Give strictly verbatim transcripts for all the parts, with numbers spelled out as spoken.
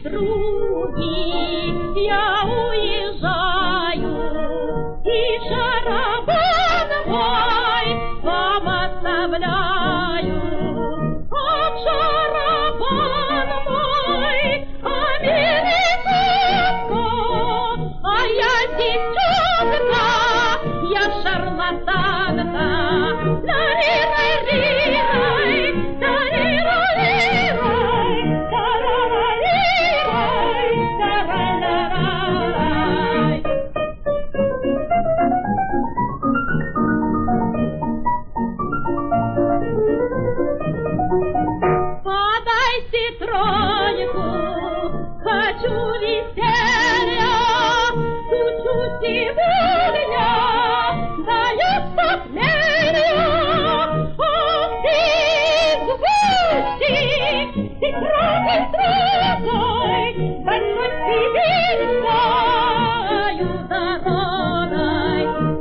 подруги, я уезжаю, и шарабан мой вам оставляю. Ах, шарабан мой, американка, а я девчонка, я шарлатанка. Ла-ри-рай-ри-рай, та-ри-ра-ри-рай, та-ра-ра-ри-рай, та-ра-ра-рай. Подайте тройку, хочу веселья, тучу сегодня, дает похмелья. Ах ты, звучик, ты трогай, трогай, большой Сибирскою дорогой.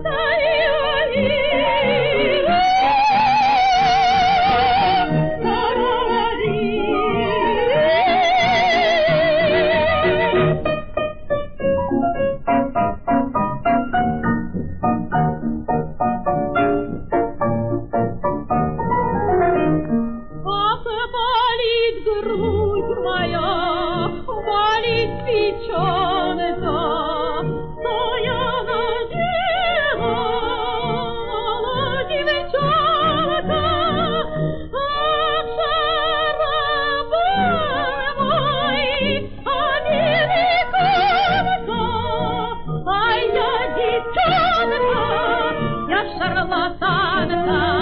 Ах, болит грудь моя, болит печенка, что я надела на девчонка. Ах, шарабан мой, американка, а я девчонка, я шарлатанка.